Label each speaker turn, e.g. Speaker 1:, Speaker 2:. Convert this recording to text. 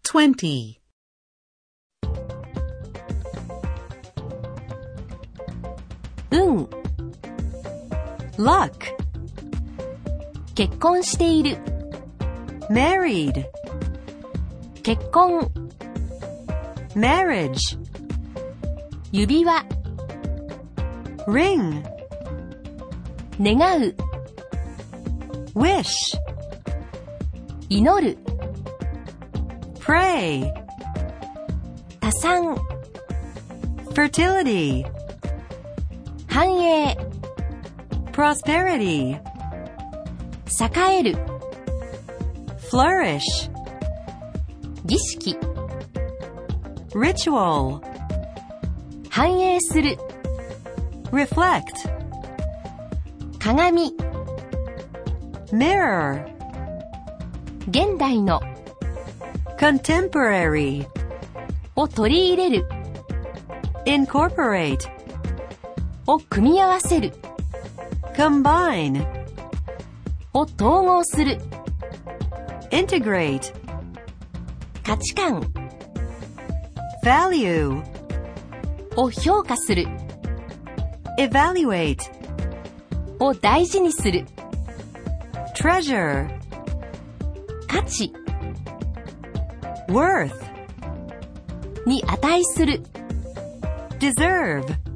Speaker 1: 20.
Speaker 2: 運
Speaker 3: luck,
Speaker 2: 結婚している
Speaker 3: married,
Speaker 2: 結婚
Speaker 3: marriage,
Speaker 2: 指輪
Speaker 3: ring,
Speaker 2: 願う
Speaker 3: wish,
Speaker 2: 祈る
Speaker 3: pray,
Speaker 2: 多産
Speaker 3: fertility,
Speaker 2: 繁栄
Speaker 3: prosperity,
Speaker 2: 栄える
Speaker 3: flourish,
Speaker 2: 儀式
Speaker 3: ritual,
Speaker 2: 反映する
Speaker 3: reflect,
Speaker 2: 鏡
Speaker 3: mirror,
Speaker 2: 現代の
Speaker 3: contemporary,
Speaker 2: を取り入れる
Speaker 3: incorporate,
Speaker 2: を組み合わせる
Speaker 3: combine,
Speaker 2: を統合する
Speaker 3: integrate,
Speaker 2: 価値観
Speaker 3: value,
Speaker 2: を評価する
Speaker 3: evaluate,
Speaker 2: を大事にする
Speaker 3: treasure,
Speaker 2: 価値
Speaker 3: worth,
Speaker 2: に値する
Speaker 3: deserve,